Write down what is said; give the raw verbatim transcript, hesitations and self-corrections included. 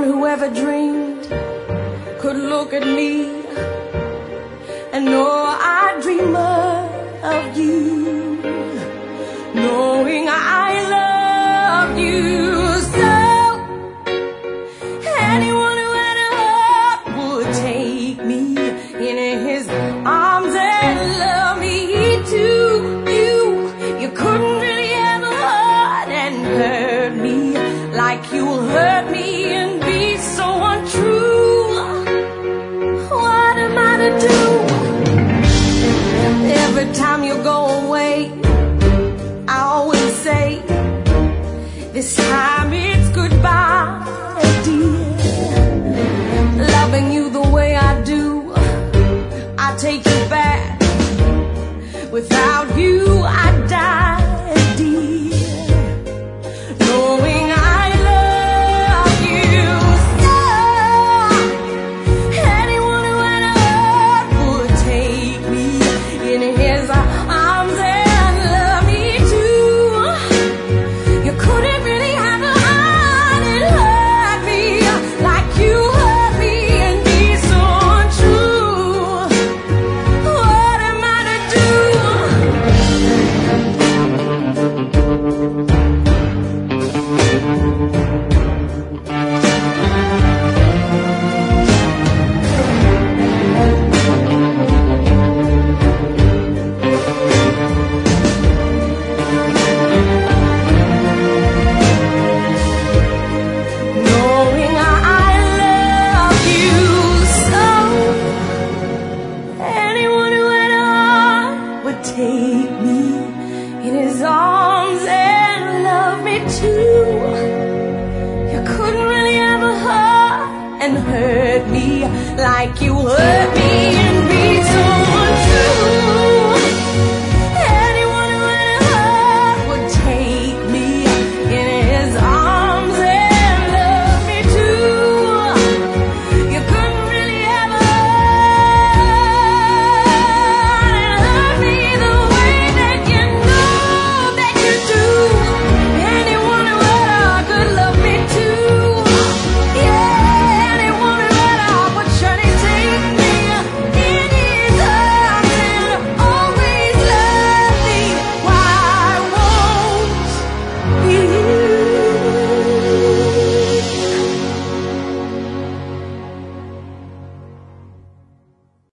Anyone who ever dreamed could look at me and know I dream of you, knowing I love you so. Anyone who had a heart would take me in his arms and love me too. You, you couldn't really ever hurt and hurt me like you hurt me and be so untrue. What am I to do? Every time you go away, I always say, this time it's goodbye, dear. Loving you the way I do, I take you back. Without you, I die, dear. Knowing I love you so. Anyone who had a heart would take me in his arms and love me too. You couldn't really have a heart and hurt me like you hurt me and be so untrue. What am I to do? Knowing I love you so. Anyone who had a heart would take me in his arms and love me too. You couldn't really have a heart and hurt me like you hurt me.